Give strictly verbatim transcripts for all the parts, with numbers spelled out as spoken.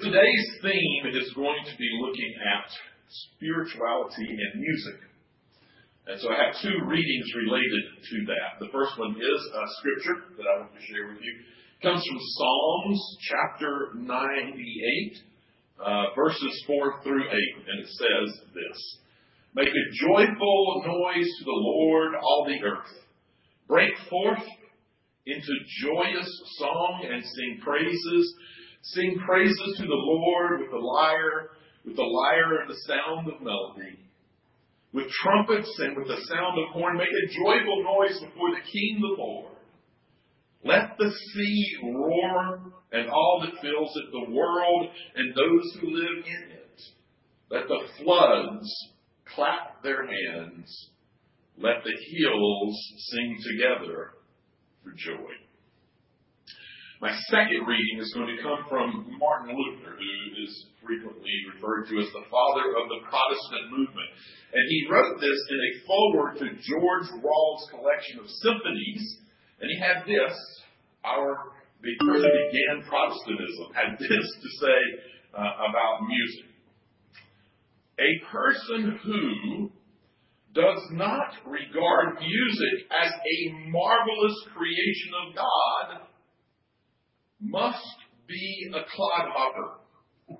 Today's theme is going to be looking at spirituality and music. And so I have two readings related to that. The first one is a scripture that I want to share with you. It comes from Psalms chapter ninety-eight, uh, verses four through eight. And it says this: Make a joyful noise to the Lord, all the earth. Break forth into joyous song and sing praises. Sing praises to the Lord with the lyre, with the lyre and the sound of melody. With trumpets and with the sound of horn, make a joyful noise before the King, the Lord. Let the sea roar and all that fills it, the world and those who live in it. Let the floods clap their hands. Let the hills sing together for joy. My second reading is going to come from Martin Luther, who is frequently referred to as the father of the Protestant movement. And he wrote this in a foreword to George Rawls' collection of symphonies. And he had this, our, the person who began Protestantism, had this to say uh, about music. A person who does not regard music as a marvelous creation of God must be a clodhopper.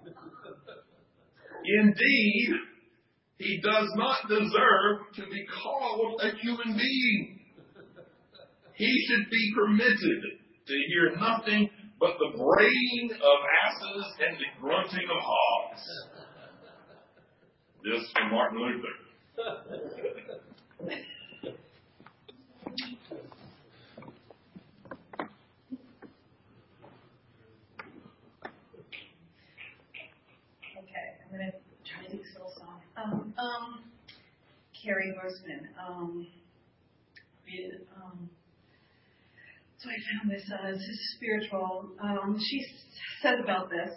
Indeed, he does not deserve to be called a human being. He should be permitted to hear nothing but the braying of asses and the grunting of hogs. This from Martin Luther. I'm going to try to do this little song. Um, um, Carrie Grossman. Um, um, so I found this, uh, this is spiritual. Um, she says about this.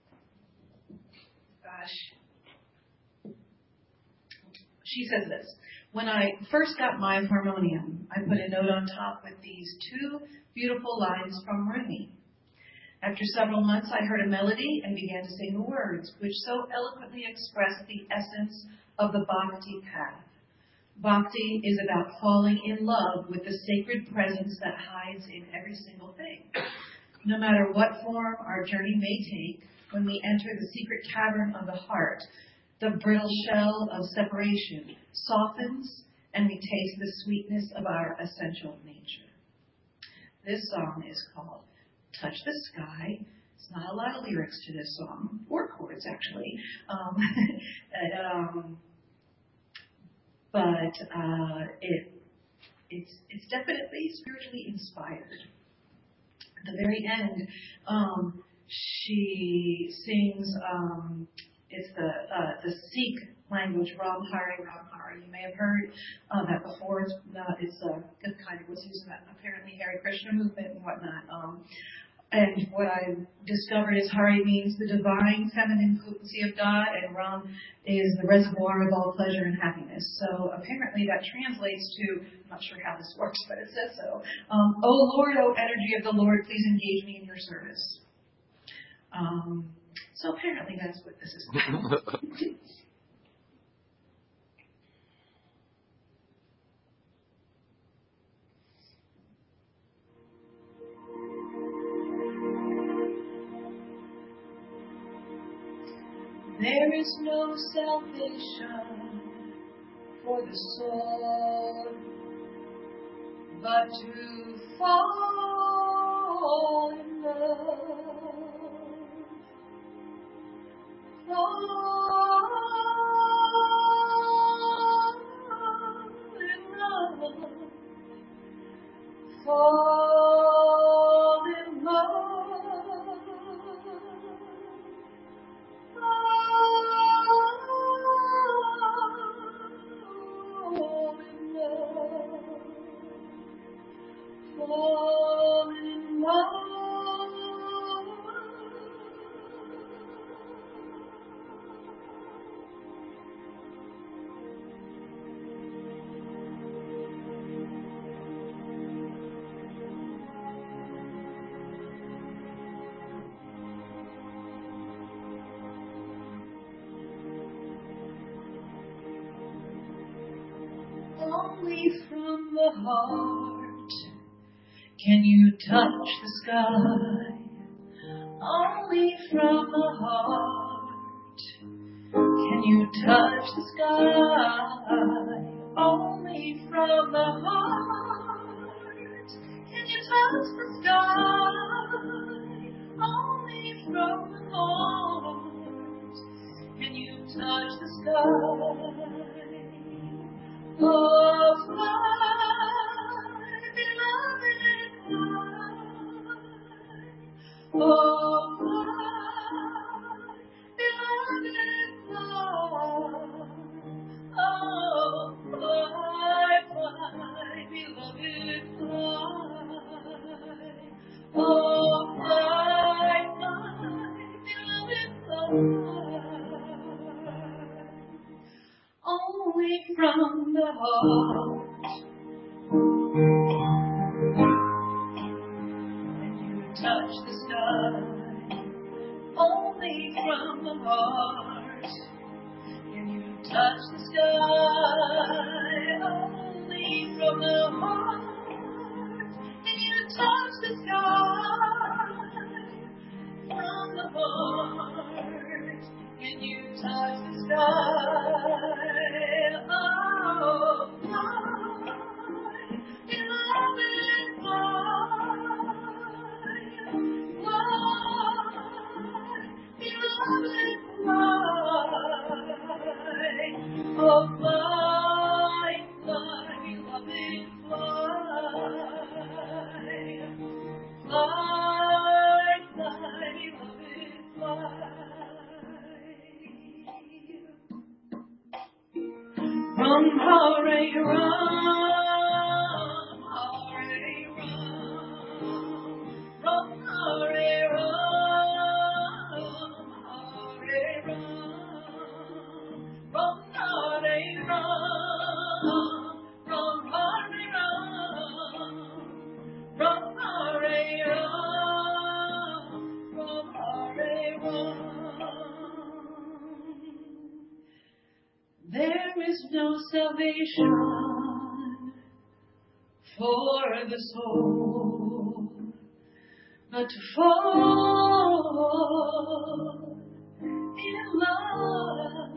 Gosh. She says this. When I first got my harmonium, I put a note on top with these two beautiful lines from Rumi. After several months, I heard a melody and began to sing the words, which so eloquently expressed the essence of the bhakti path. Bhakti is about falling in love with the sacred presence that hides in every single thing. No matter what form our journey may take, when we enter the secret cavern of the heart, the brittle shell of separation softens and we taste the sweetness of our essential nature. This song is called Touch the Sky. It's not a lot of lyrics to this song, or chords actually, um, um, but uh, it it's it's definitely spiritually inspired. At the very end, um, she sings. Um, it's the uh, the Sikh language, Ram Hari, Ram Hari. You may have heard uh, that before. It's uh, it's a good kind of was used in that apparently Hare Krishna movement and whatnot. Um, And what I discovered is Hari means the divine feminine potency of God, and Ram is the reservoir of all pleasure and happiness. So apparently that translates to, I'm not sure how this works, but it says so. Um, O Lord, O energy of the Lord, please engage me in your service. Um, so apparently that's what this is about. There is no salvation for the soul, but to fall in love, fall in love, fall in love. Fall in love. Only from the heart can you touch the sky. Only from the heart can you touch the sky. Only from the heart can you touch the sky. Only from the heart can you touch the sky. Oh, fly, beloved, fly. Oh, fly, beloved, fly. Oh, fly, fly, beloved, fly. Oh, fly, fly, beloved, fly. Only from the heart can you touch the sky. Only from the heart can you touch the sky. Only from the heart can you touch the sky. From the heart can you touch the sky. Oh, fly, beloved, fly. Fly, beloved, fly. Oh, fly, fly, beloved, fly. Fly, fly, beloved, fly. Rum, hurray, rum, hurray, rum. Rum, hurray, rum, hurray, rum. Rum, hurray, rum, rum, hurray, rum. Rum, hurray, rum, rum, hurray, rum. There is no salvation for the soul but to fall in love.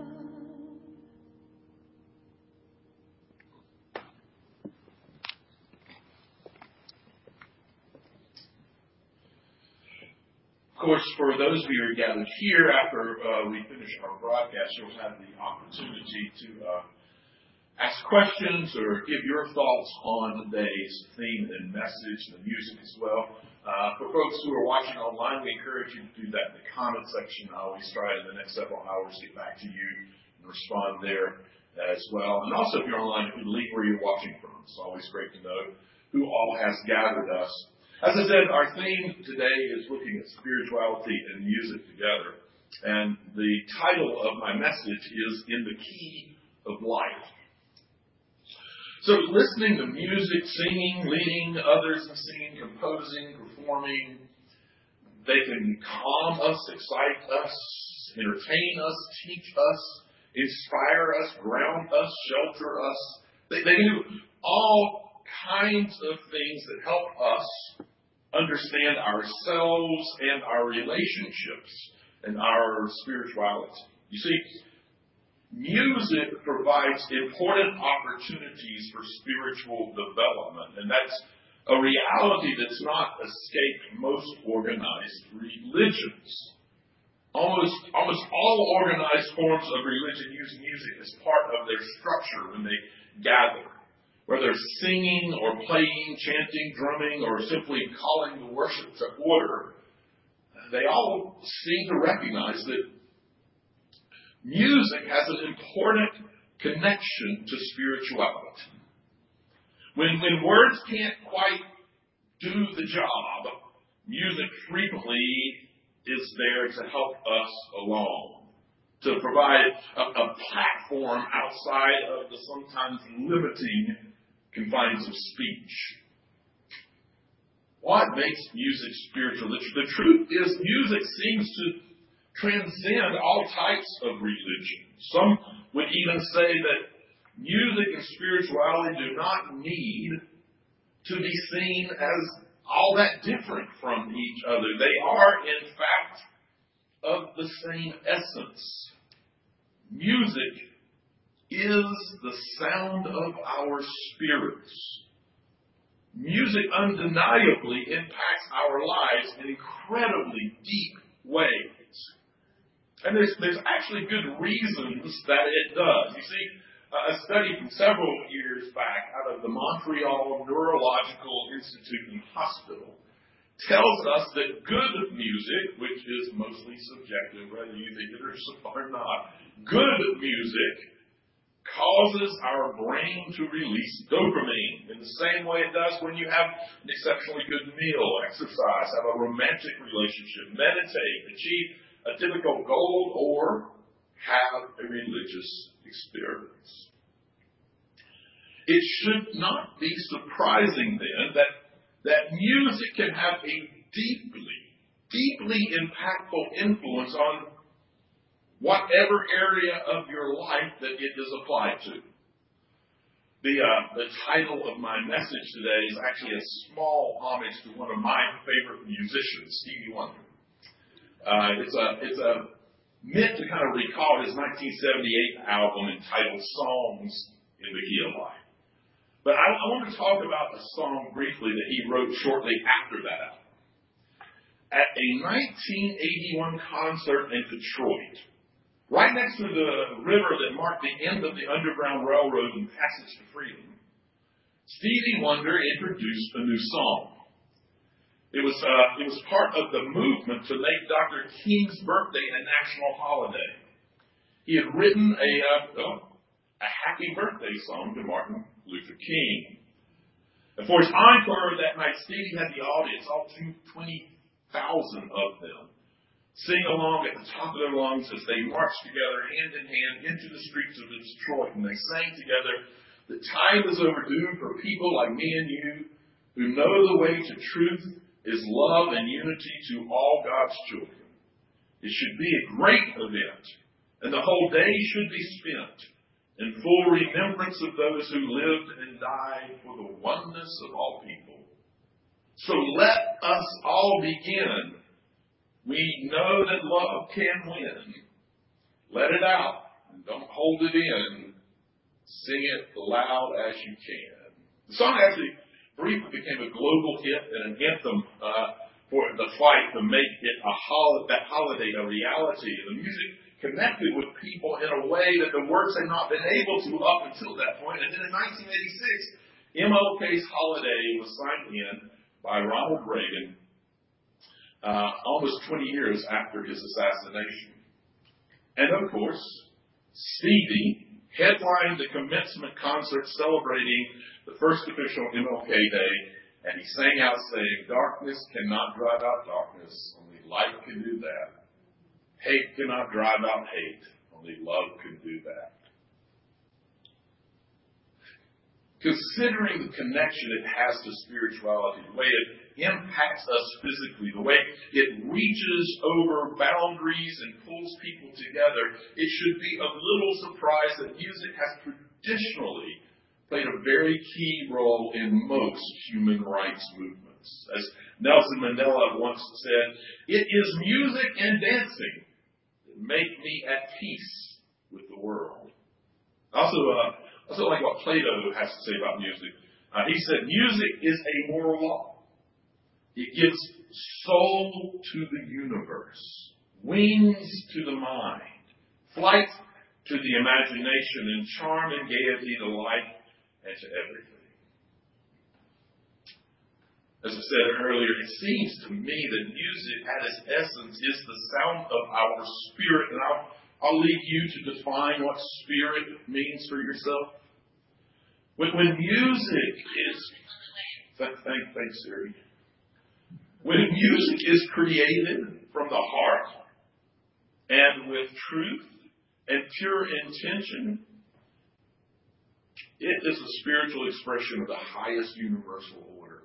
Of course, for those of you who are gathered here after uh, we finish our broadcast, you'll have the opportunity to uh, ask questions or give your thoughts on today's theme and message, the music as well. Uh, for folks who are watching online, we encourage you to do that in the comment section. I always try in the next several hours to get back to you and respond there as well. And also, if you're online, you can leave where you're watching from. It's always great to know who all has gathered us. As I said, our theme today is looking at spirituality and music together. And the title of my message is In the Key of Life. So listening to music, singing, leading others in singing, composing, performing, they can calm us, excite us, entertain us, teach us, inspire us, ground us, shelter us. They, they do all kinds of things that help us understand ourselves and our relationships and our spirituality. You see, music provides important opportunities for spiritual development, and that's a reality that's not escaped most organized religions. Almost, almost all organized forms of religion use music as part of their structure when they gather. Whether singing or playing, chanting, drumming, or simply calling the worship to order, they all seem to recognize that music has an important connection to spirituality. When, when words can't quite do the job, music frequently is there to help us along, to provide a, a platform outside of the sometimes limiting confines of speech. What makes music spiritual? The, the truth is, music seems to transcend all types of religion. Some would even say that Music and spirituality do not need to be seen as all that different from each other. They are, in fact, of the same essence. Music is the sound of our spirits. Music undeniably impacts our lives in incredibly deep ways. And there's, there's actually good reasons that it does. You see, a study from several years back out of the Montreal Neurological Institute and Hospital tells us that good music, which is mostly subjective, whether you think it or not, good music causes our brain to release dopamine in the same way it does when you have an exceptionally good meal, exercise, have a romantic relationship, meditate, achieve a difficult goal, or have a religious experience. It should not be surprising then that, that music can have a deeply, deeply impactful influence on whatever area of your life that it is applied to. The, uh, the title of my message today is actually a small homage to one of my favorite musicians, Stevie Wonder. Uh, it's a, it's a meant to kind of recall his nineteen seventy-eight album entitled Songs in the Key of Life. But I, I want to talk about a song briefly that he wrote shortly after that album. At a nineteen eighty-one concert in Detroit, right next to the river that marked the end of the Underground Railroad and Passage to Freedom, Stevie Wonder introduced a new song. It was uh, it was part of the movement to make Doctor King's birthday a national holiday. He had written a uh, oh, a happy birthday song to Martin Luther King. And for his encore that night, Stevie had the audience, all twenty thousand of them, sing along at the top of their lungs as they marched together hand in hand into the streets of Detroit. And they sang together, "The time is overdue for people like me and you who know the way to truth is love and unity to all God's children. It should be a great event, and the whole day should be spent in full remembrance of those who lived and died for the oneness of all people. So let us all begin. We know that love can win. Let it out and don't hold it in. Sing it loud as you can." The song actually briefly became a global hit and an anthem uh, for the fight to make it a hol- that holiday a reality. The music connected with people in a way that the words had not been able to up until that point. And then in nineteen eighty-six, M L K's Holiday was signed in by Ronald Reagan uh, almost twenty years after his assassination. And of course, Stevie headlined the commencement concert celebrating the first official M L K Day, and he sang out saying, "Darkness cannot drive out darkness, only light can do that. Hate cannot drive out hate, only love can do that." Considering the connection it has to spirituality, the way it impacts us physically, the way it reaches over boundaries and pulls people together, it should be of little surprise that music has traditionally played a very key role in most human rights movements. As Nelson Mandela once said, "It is music and dancing that make me at peace with the world." Also, uh, also like what Plato has to say about music. Uh, he said, "Music is a moral law. It gives soul to the universe, wings to the mind, flight to the imagination, and charm and gaiety to life and to everything." As I said earlier, it seems to me that music at its essence is the sound of our spirit. And I'll, I'll leave you to define what spirit means for yourself. When, when music is, thank, thank, thanks, Siri. When music is created from the heart and with truth and pure intention, it is a spiritual expression of the highest universal order.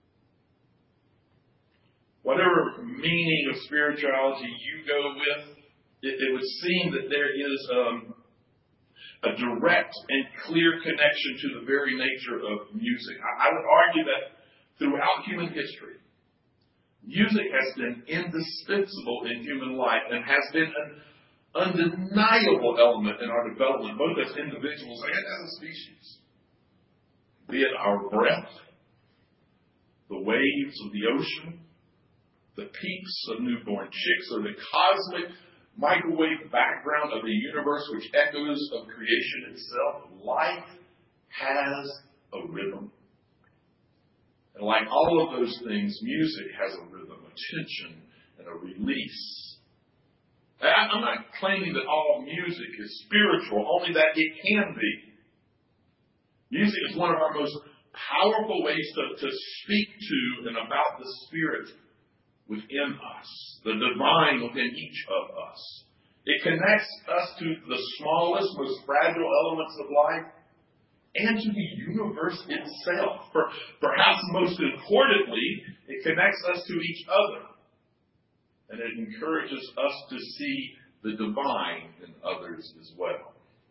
Whatever meaning of spirituality you go with, it, it would seem that there is um, a direct and clear connection to the very nature of music. I, I would argue that throughout human history, music has been indispensable in human life and has been an undeniable element in our development, both as individuals and as a species. Be it our breath, the waves of the ocean, the peeps of newborn chicks, or the cosmic microwave background of the universe which echoes of creation itself, life has a rhythm. And like all of those things, music has a rhythm, a tension, and a release. I'm not claiming that all music is spiritual, only that it can be. Music is one of our most powerful ways to, to speak to and about the Spirit within us, the divine within each of us. It connects us to the smallest, most fragile elements of life and to the universe itself. For, perhaps most importantly, it connects us to each other. And it encourages us to see the divine in others as well.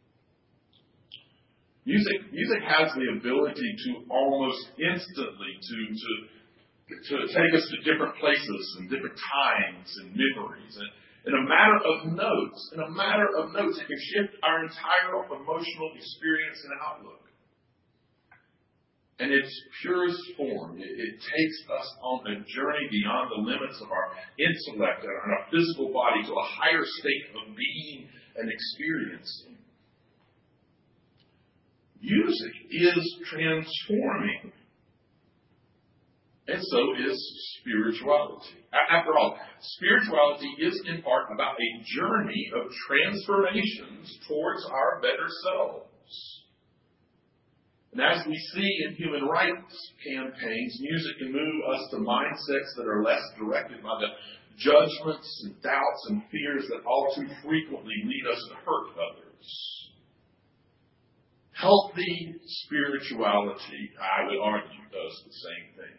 Music, music has the ability to almost instantly to, to, to take us to different places and different times and memories. And in a matter of notes, in a matter of notes, it can shift our entire emotional experience and outlook. In its purest form, it, it takes us on a journey beyond the limits of our intellect and our physical body to a higher state of being and experiencing. Music is transforming. And so is spirituality. After all, spirituality is in part about a journey of transformations towards our better selves. And as we see in human rights campaigns, music can move us to mindsets that are less directed by the judgments and doubts and fears that all too frequently lead us to hurt others. Healthy spirituality, I would argue, does the same thing.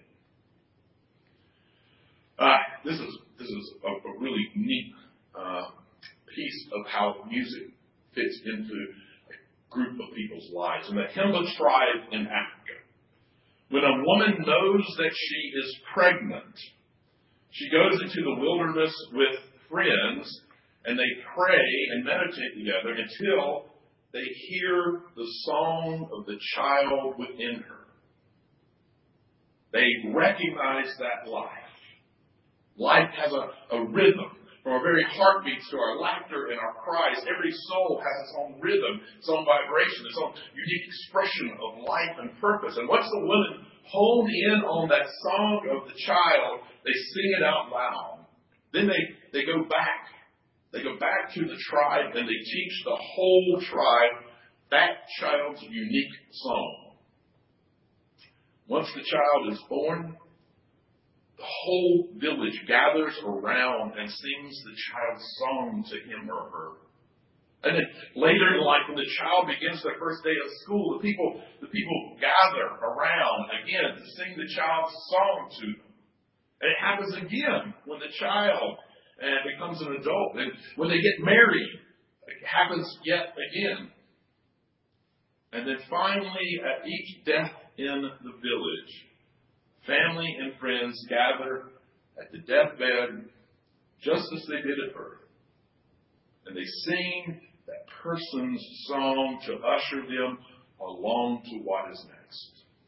Uh, this is this is a, a really neat uh, piece of how music fits into a group of people's lives. In the Himba tribe in Africa, when a woman knows that she is pregnant, she goes into the wilderness with friends, and they pray and meditate together until they hear the song of the child within her. They recognize that life. Life has a, a rhythm. From our very heartbeats to our laughter and our cries, every soul has its own rhythm, its own vibration, its own unique expression of life and purpose. And once the women hone in on that song of the child, they sing it out loud. Then they, they go back. They go back to the tribe and they teach the whole tribe that child's unique song. Once the child is born, the whole village gathers around and sings the child's song to him or her. And then later in life, when the child begins their first day of school, the people, the people gather around again to sing the child's song to them. And it happens again when the child and becomes an adult. And when they get married, it happens yet again. And then finally, at each death in the village, family and friends gather at the deathbed just as they did at birth. And they sing that person's song to usher them along to what is next.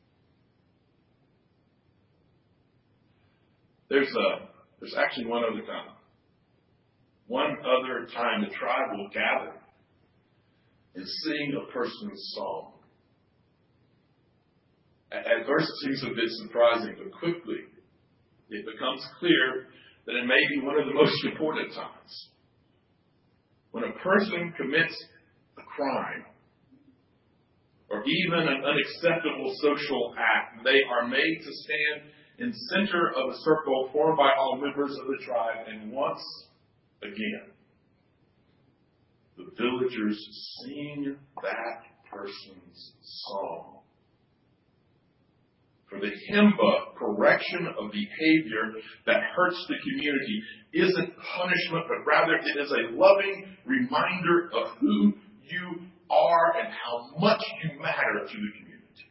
There's a, there's actually one other time. One other time the tribe will gather and sing a person's song. At first it seems a bit surprising, but quickly it becomes clear that it may be one of the most important times. When a person commits a crime or even an unacceptable social act, they are made to stand in center of a circle formed by all members of the tribe, and once again, the villagers sing that person's song. For the Himba, correction of behavior that hurts the community isn't punishment, but rather it is a loving reminder of who you are and how much you matter to the community.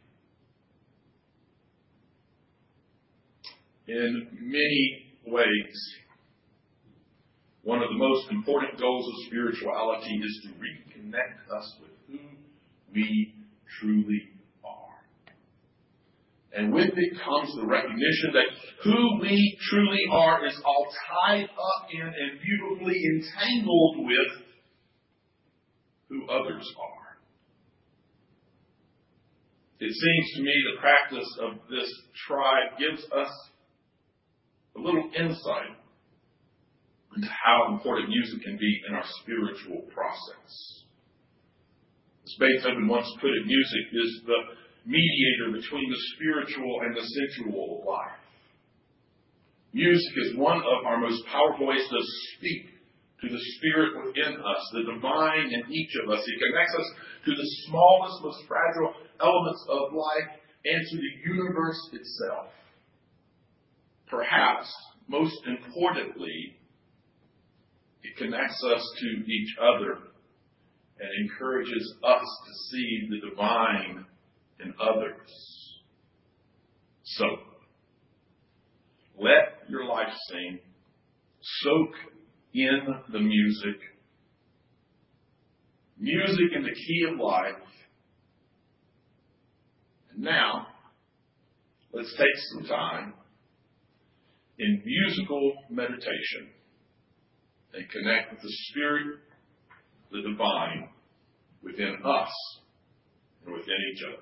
In many ways, one of the most important goals of spirituality is to reconnect us with who we truly are. And with it comes the recognition that who we truly are is all tied up in and beautifully entangled with who others are. It seems to me the practice of this tribe gives us a little insight into how important music can be in our spiritual process. As Beethoven once put it, music is the mediator between the spiritual and the sensual life. Music is one of our most powerful ways to speak to the spirit within us, the divine in each of us. It connects us to the smallest, most fragile elements of life and to the universe itself. Perhaps, most importantly, it connects us to each other and encourages us to see the divine in others. So, let your life sing. Soak in the music. Music in the key of life. And now, let's take some time in musical meditation and connect with the Spirit, the divine, within us and within each other.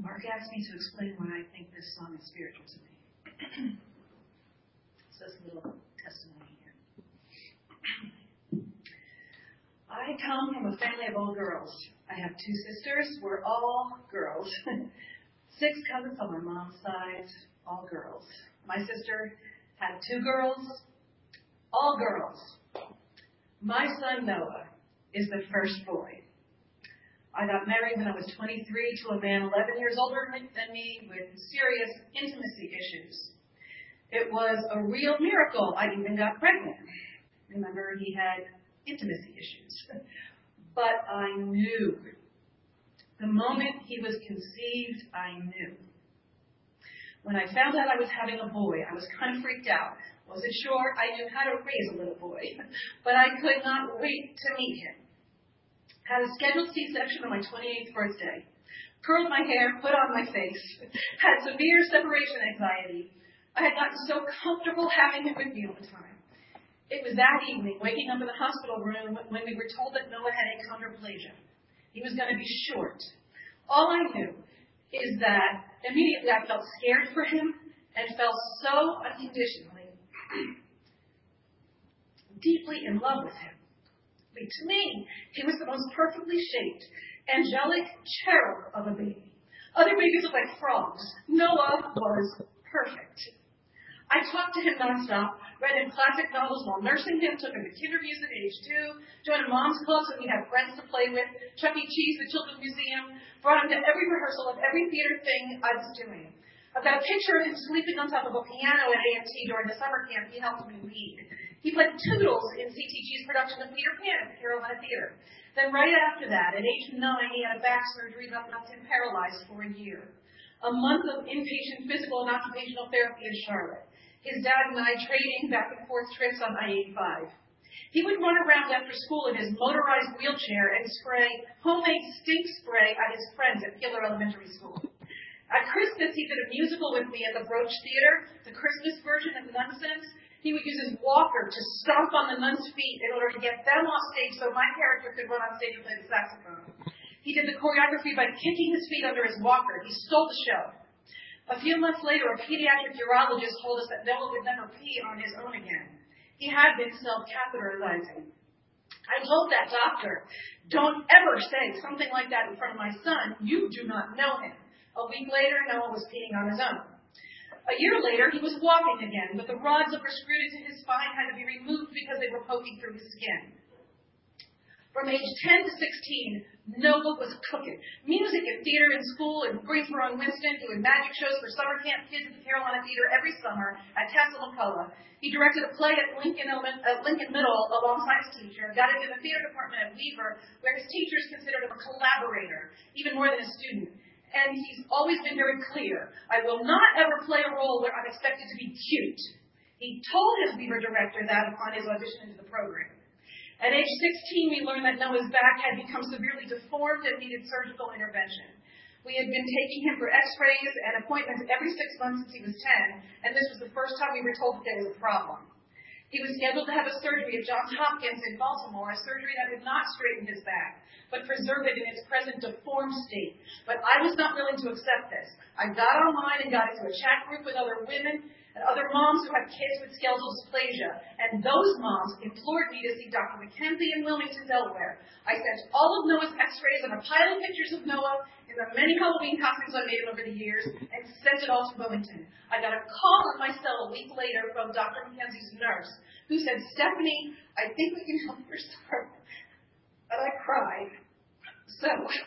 Mark asked me to explain why I think this song is spiritual to me. So it's a little testimony here. I come from a family of all girls. I have two sisters. We're all girls. Six cousins on my mom's side, all girls. My sister had two girls, all girls. My son Noah is the first boy. I got married when I was twenty-three to a man eleven years older than me with serious intimacy issues. It was a real miracle I even got pregnant. Remember, he had intimacy issues. But I knew. The moment he was conceived, I knew. When I found out I was having a boy, I was kind of freaked out. Wasn't sure I knew how to raise a little boy, but I could not wait to meet him. Had a scheduled C-section on my twenty-eighth birthday. Curled my hair, put on my face. Had severe separation anxiety. I had gotten so comfortable having him with me all the time. It was that evening, waking up in the hospital room, when we were told that Noah had achondroplasia. He was going to be short. All I knew is that immediately I felt scared for him and fell so unconditionally, deeply in love with him. But to me, he was the most perfectly shaped, angelic cherub of a baby. Other babies look like frogs. Noah was perfect. I talked to him nonstop, read him classic novels while nursing him, took him to kinder music at age two, joined a mom's club so we had friends to play with, Chuck E. Cheese, the Children's Museum, brought him to every rehearsal of every theater thing I was doing. I've got a picture of him sleeping on top of a piano at A M T during the summer camp he helped me lead. He played Toodles in C T G's production of Peter Pan at the Carolina Theater. Then right after that, at age nine, he had a back surgery that left him paralyzed for a year. A month of inpatient physical and occupational therapy in Charlotte. His dad and I trading back and forth trips on I eighty-five. He would run around after school in his motorized wheelchair and spray homemade stink spray at his friends at Keeler Elementary School. At Christmas, he did a musical with me at the Broach Theater, the Christmas version of Nonsense. He would use his walker to stomp on the nuns' feet in order to get them off stage so my character could run on stage and play the saxophone. He did the choreography by kicking his feet under his walker. He stole the show. A few months later, a pediatric urologist told us that Noah would never pee on his own again. He had been self-catheterizing. I told that doctor, don't ever say something like that in front of my son. You do not know him. A week later, Noah was peeing on his own. A year later, he was walking again, but the rods that were screwed into his spine had to be removed because they were poking through his skin. From age ten to sixteen, Noah was cooking. Music and theater in school in Greensboro and Winston, doing magic shows for summer camp kids at the Carolina Theater every summer at Castle McCullough. He directed a play at Lincoln, at Lincoln Middle alongside his teacher, got into the theater department at Weaver, where his teachers considered him a collaborator, even more than a student. And he's always been very clear, I will not ever play a role where I'm expected to be cute. He told his Weaver director that upon his audition into the program. At age sixteen, we learned that Noah's back had become severely deformed and needed surgical intervention. We had been taking him for x-rays and appointments every six months since he was ten, and this was the first time we were told that there was a problem. He was scheduled to have a surgery at Johns Hopkins in Baltimore, a surgery that would not straighten his back, but preserve it in its present deformed state. But I was not willing to accept this. I got online and got into a chat group with other women and other moms who had kids with skeletal dysplasia, and those moms implored me to see Doctor McKenzie in Wilmington, Delaware. I sent all of Noah's x-rays and a pile of pictures of Noah in the many Halloween costumes I made him over the years, and sent it all to Wilmington. I got a call on my cell a week later from Doctor McKenzie's nurse, who said, Stephanie, I think we can help your son. And I cried. So,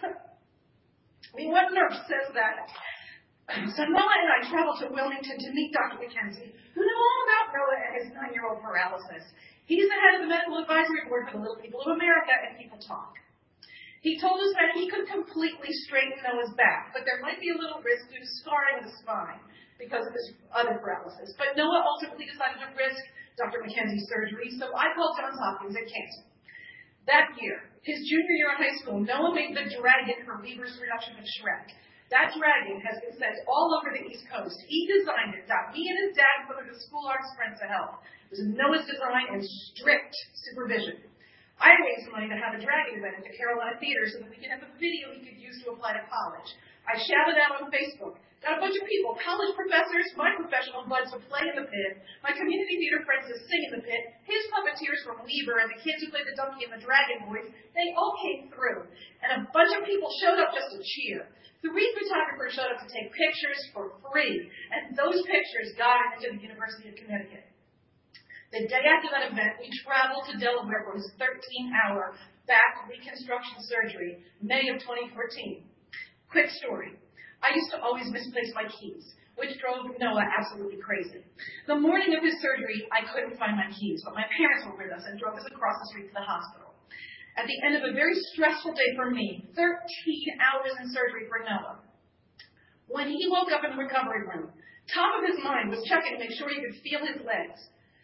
I mean, what nurse says that? So Noah and I traveled to Wilmington to meet Doctor McKenzie, who knew all about Noah and his nine-year-old paralysis. He's the head of the Medical Advisory Board for the Little People of America, and People Talk. He told us that he could completely straighten Noah's back, but there might be a little risk due to scarring of the spine because of his other paralysis. But Noah ultimately decided to risk Doctor McKenzie's surgery, so I called Johns Hopkins and canceled. That year, his junior year of high school, Noah made the dragon for Weaver's production of Shrek. That dragon has been sent all over the East Coast. He designed it, got me and his dad put it to school arts friends to help. It was Noah's design and strict supervision. I raised money to have a dragon event at the Carolina Theater so that we could have a video he could use to apply to college. I shouted out on Facebook. Got a bunch of people, college professors, my professional buds to play in the pit, my community theater friends to sing in the pit, his puppeteers from Weaver, and the kids who played the donkey and the dragon boys. They all came through. And a bunch of people showed up just to cheer. Three photographers showed up to take pictures for free. And those pictures got into the University of Connecticut. The day after that event, we traveled to Delaware for his thirteen-hour back reconstruction surgery, May of twenty fourteen. Quick story. I used to always misplace my keys, which drove Noah absolutely crazy. The morning of his surgery, I couldn't find my keys, but my parents were with us and drove us across the street to the hospital. At the end of a very stressful day for me, thirteen hours in surgery for Noah. When he woke up in the recovery room, top of his mind was checking to make sure he could feel his legs.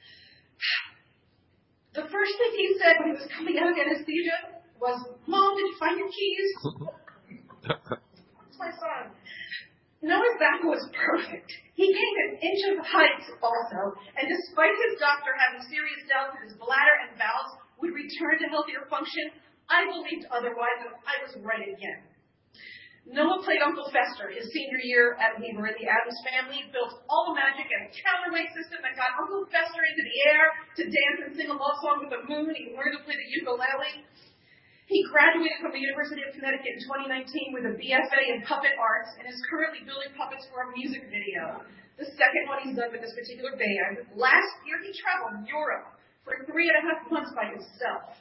The first thing he said when he was coming out of anesthesia was, "Mom, did you find your keys?" That's my son. Noah's back was perfect. He gained an inch of height also, and despite his doctor having serious doubts that his bladder and bowels would return to healthier function, I believed otherwise, and I was right again. Noah played Uncle Fester his senior year at Weaver, and the Addams family built all the magic and a counterweight system that got Uncle Fester into the air to dance and sing a love song with the moon. He learned to play the ukulele. He graduated from the University of Connecticut in twenty nineteen with a B F A in puppet arts and is currently building puppets for a music video. The second one he's done with this particular band. Last year he traveled Europe for three and a half months by himself.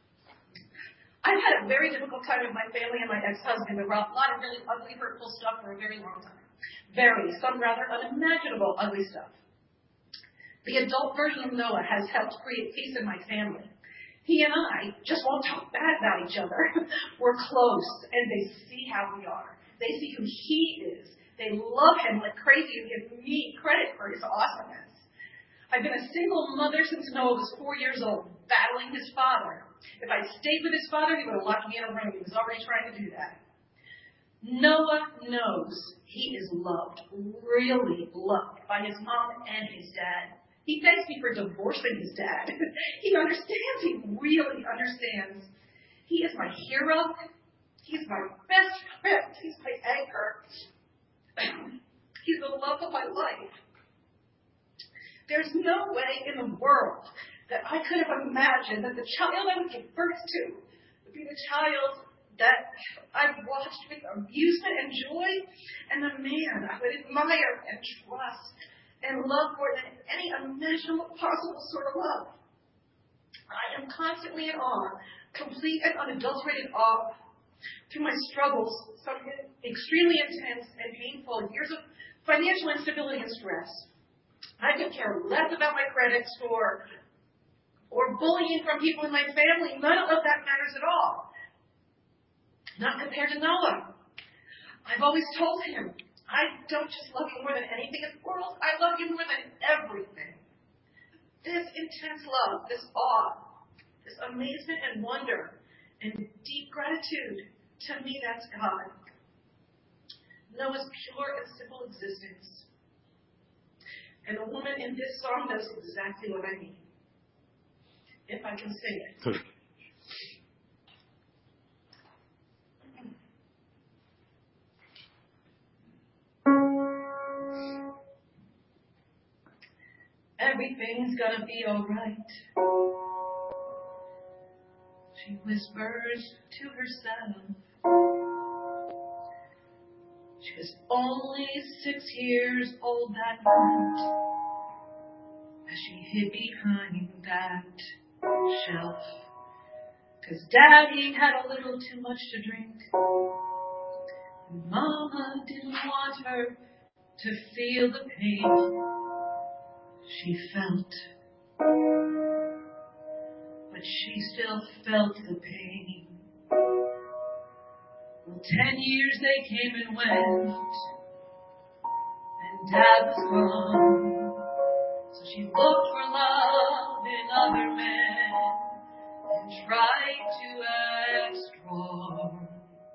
I've had a very difficult time with my family and my ex-husband over a lot of really ugly, hurtful stuff for a very long time. Very, some rather unimaginable ugly stuff. The adult version of Noah has helped create peace in my family. He and I just won't talk bad about each other. We're close, and they see how we are. They see who he is. They love him like crazy and give me credit for his awesomeness. I've been a single mother since Noah was four years old, battling his father. If I'd stayed with his father, he would have locked me in a room. He was already trying to do that. Noah knows he is loved, really loved, by his mom and his dad. He begs me for divorcing his dad. He understands. He really understands. He is my hero. He's my best friend. He's my anchor. He's the love of my life. There's no way in the world that I could have imagined that the child I would give birth to would be the child that I've watched with amusement and joy, and the man I would admire and trust and love more than any imaginable possible sort of love. I am constantly in awe, complete and unadulterated awe. Through my struggles, some extremely intense and painful years of financial instability and stress, I could care less about my credit score or bullying from people in my family. None of that matters at all. Not compared to Noah. I've always told him, I don't just love you more than anything in the world. I love you more than everything. This intense love, this awe, this amazement and wonder, and deep gratitude, to me, that's God. Noah's pure and simple existence. And the woman in this song knows exactly what I mean. If I can sing it. Everything's gonna be alright, she whispers to herself. She was only six years old that night as she hid behind that shelf, 'cause Daddy had a little too much to drink, and Mama didn't want her to feel the pain she felt, but she still felt the pain. Well, ten years they came and went, and Dad was gone, so she looked for love in other men and tried to act strong.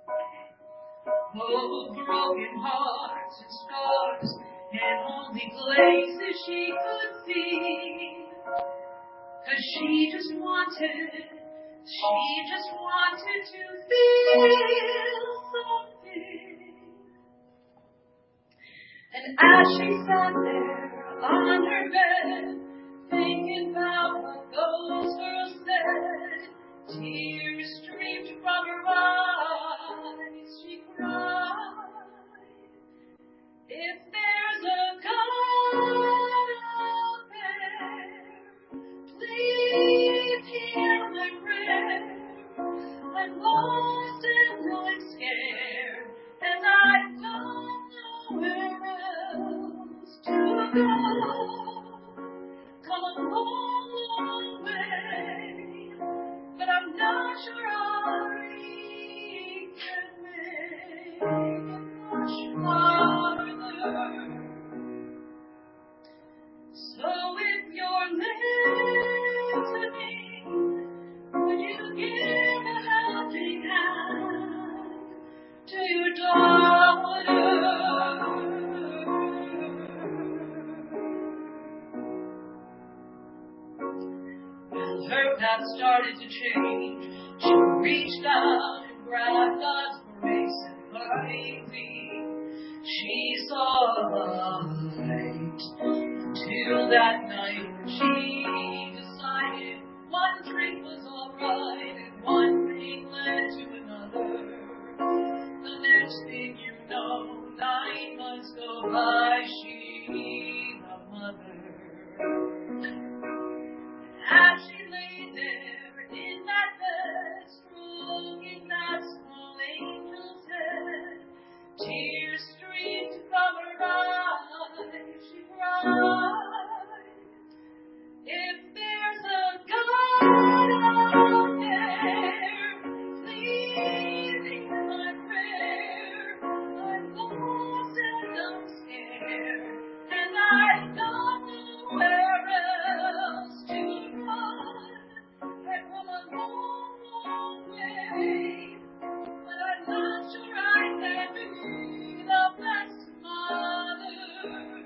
Oh, broken hearts and scars and only places she could see, 'cause she just wanted, she just wanted to feel something And as she sat there on her bed, thinking about what those girls said, tears streamed from her eyes. She cried, if there's a God out there, please hear my prayer. I'm lost and I'm scared, and I don't know where else to go. Come a long, long way, but I'm not sure I can make it much farther. So if you're listening, would you give a helping hand to your daughter? Well, her path started to change. She reached out and grabbed God's grace and mercy. She saw the light till that night when she decided one drink was alright and one thing led to another. The next thing you know, nine months go by, she's a mother. As she lay there in that bed, stroking that small angel's head, tears streamed from her eyes. She cried, if there's a God out there, please hear my prayer. I'm lost and I'm scared, and I don't know where else to run. I've come a long, long way, but I'm not sure I can be the best mother.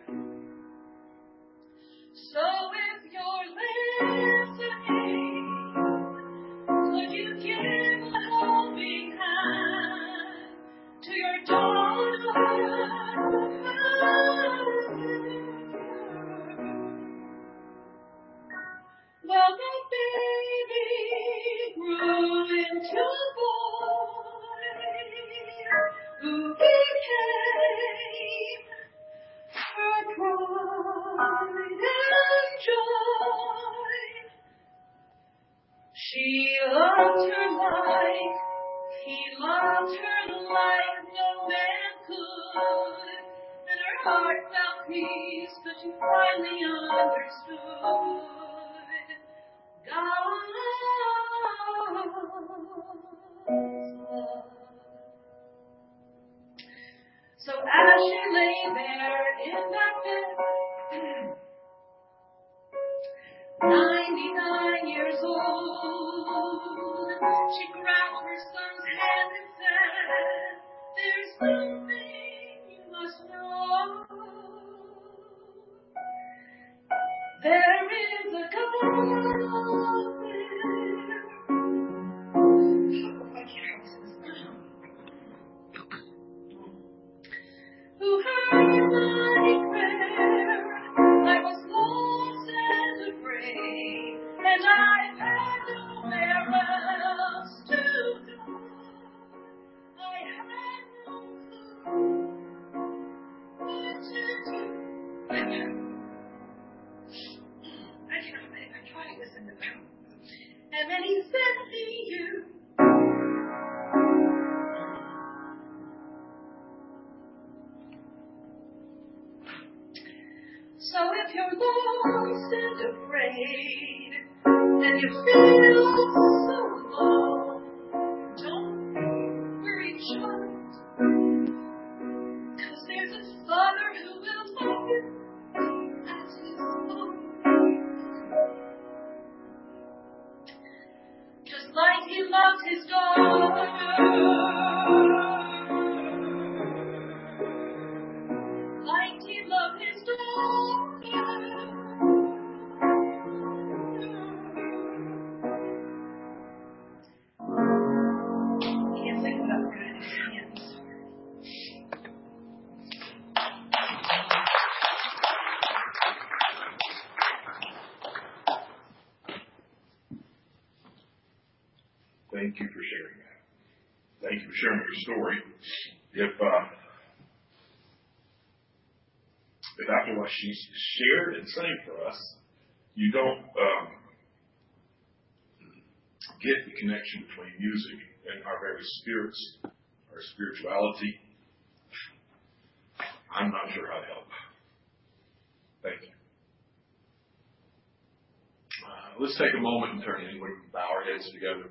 So if you're listening, could you give a helping hand to your daughter? Well, the baby grew into a boy who became her pride and joy. She loved her like he loved her, like no man could, and her heart found peace because she finally understood God's love. So as she lay there in that bed, ninety-nine years old, she grabbed her son's hand and said, there's something you must know. There is a God out there. Oh, I can't resist now. Who heard my prayer? I was lost and afraid, and I had nowhere else to go. I had no clue what to do. I can't. I can't. I try to listen to them. And then he said to you. So if you're lost and afraid, and you feel so alone, don't worry, child, 'cause there's a Father who will love you as his own. Just like he loved his daughter, like he loved his daughter. sharing your story. If, uh, if after what she shared and sang for us, you don't um, get the connection between music and our very spirits, our spirituality, I'm not sure how to help. Thank you. Uh, let's take a moment and turn in. We can bow our heads together.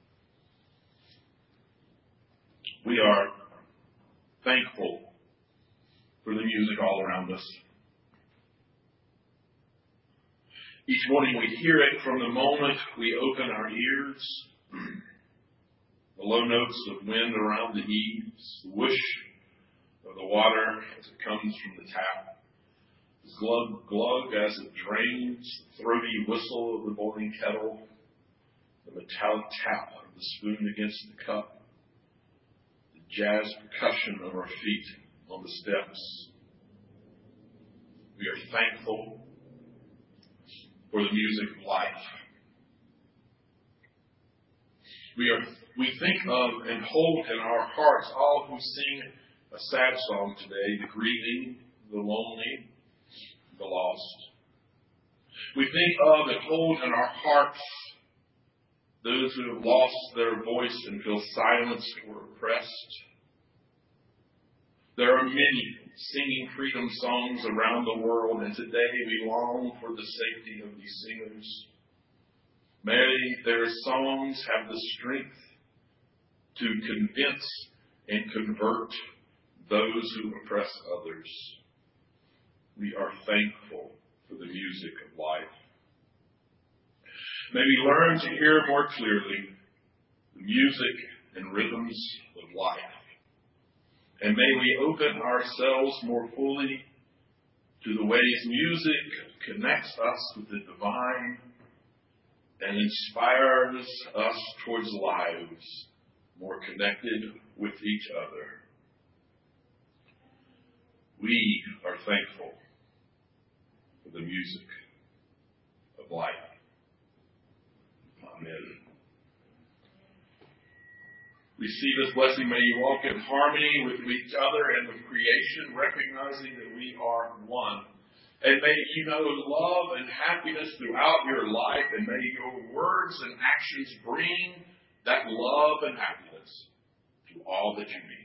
We are thankful for the music all around us. Each morning we hear it from the moment we open our ears. The low notes of wind around the eaves, the whoosh of the water as it comes from the tap, the glug glug as it drains, the throaty whistle of the boiling kettle, the metallic tap of the spoon against the cup, the jazz percussion of our feet on the steps. We are thankful for the music of life. We are we think of and hold in our hearts all who sing a sad song today, the grieving, the lonely, the lost. We think of and hold in our hearts those who have lost their voice and feel silenced or oppressed. There are many singing freedom songs around the world, and today we long for the safety of these singers. May their songs have the strength to convince and convert those who oppress others. We are thankful for the music of life. May we learn to hear more clearly the music and rhythms of life. And may we open ourselves more fully to the ways music connects us with the divine and inspires us towards lives more connected with each other. We are thankful for the music of life. Amen. Receive this blessing. May you walk in harmony with each other and with creation, recognizing that we are one. And may you know love and happiness throughout your life, and may your words and actions bring that love and happiness to all that you meet.